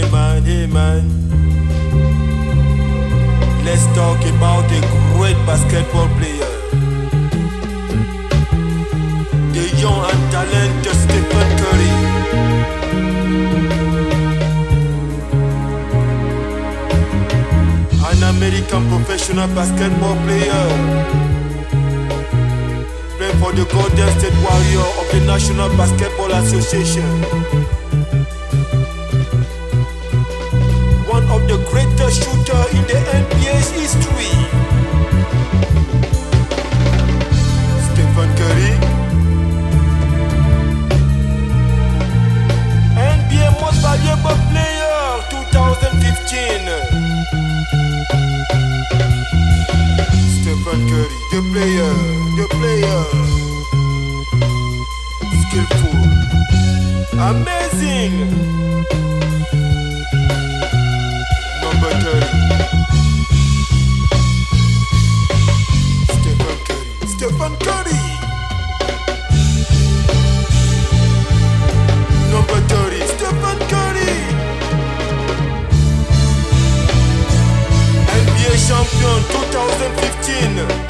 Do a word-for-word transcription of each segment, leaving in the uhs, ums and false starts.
Hey man, hey man. Let's talk about a great basketball player. The young and talented Stephen Curry. An American professional basketball player, playing for the Golden State Warriors of the National Basketball Association. One of the greatest shooters in the N B A's history. Stephen Curry, N B A Most Valuable Player twenty fifteen. Stephen Curry, the player, the player, skillful, amazing. Number thirty, Stephen Curry, Stephen Curry. Number thirty, Stephen Curry. N B A champion twenty fifteen.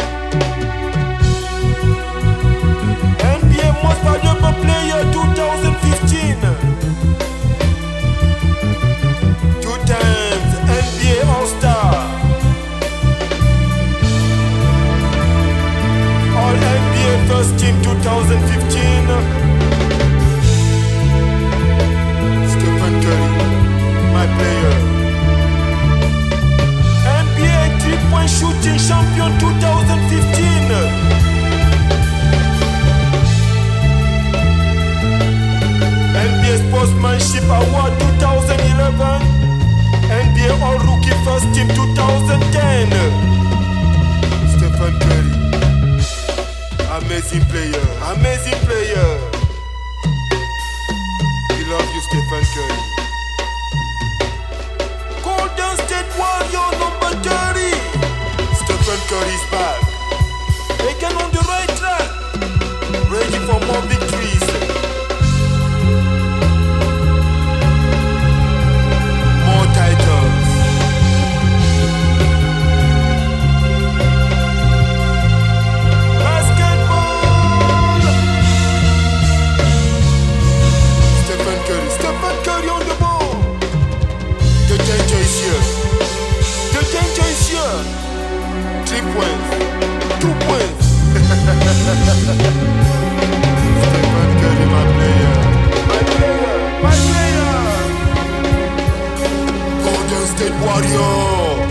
N B A Most Valuable Player twenty fifteen. Two times N B A All-Star. All N B A First Team twenty fifteen. Stephen Curry, my player. N B A three-point shooting champion twenty fifteen. N B A Sportsmanship Award twenty eleven. N B A All-Rookie First Team twenty ten. Stephen Curry, amazing player, amazing player. We love you, Stephen Curry. Golden State Warrior number thirty. Stephen Curry's back. Again on the right track. Ready for more victories. More titles. Basketball. Stephen Curry, Stephen Curry on the ball. The danger is here. The danger is here. Three points. Two points. Stephen Curry, my player. My player. My player. Golden State Warrior.